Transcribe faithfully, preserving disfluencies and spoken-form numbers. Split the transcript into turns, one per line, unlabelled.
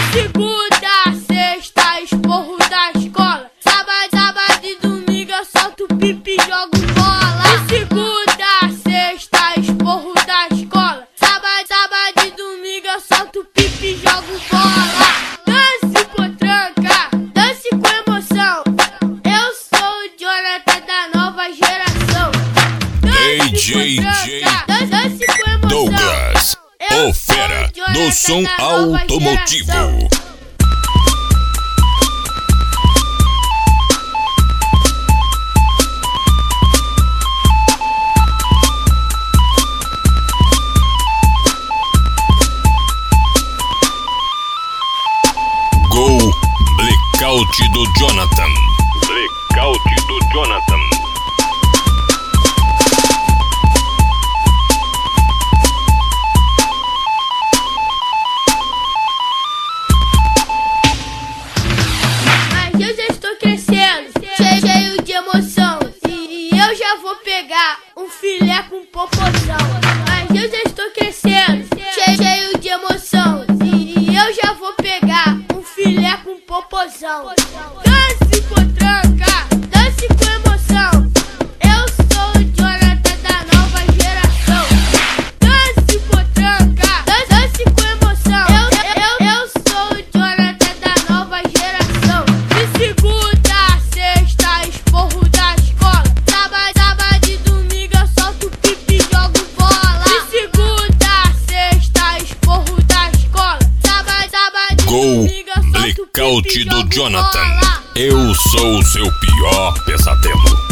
segunda, sexta, esporro da escola. Sábado, sábado e domingo eu solto pipi e jogo bola. De segunda, sexta, esporro da escola. Sábado, sábado e domingo eu solto pipi e jogo bola. Dance potranca, dance com emoção. Eu sou o Jonathan da nova geração. Dance potranca, dance, dance com emoção.
Douglas, o fera do som automotivo. Gol, blackout do Jonathan. Blackout do Jonathan.
Mas eu já estou crescendo, cheio, cheio de emoção. E eu já vou pegar um filé com popozão. Mas eu já estou crescendo, cheio, cheio de emoção. E eu já vou pegar um filé com popozão. Dance potranca, dance com emoção. Eu sou o Jonathan da nova geração. Dance potranca, dance, dance com emoção. Eu, eu, eu sou o Jonathan da nova geração. De segunda, sexta, esporro da escola. Sábado, sábado e domingo eu solto pipi e jogo bola. De segunda, sexta, esporro da escola. Sábado, sábado e
Gol,
domingo eu solto pipi
blackout
e
do
jogo
Jonathan.
bola.
Eu sou o seu pior pesadelo.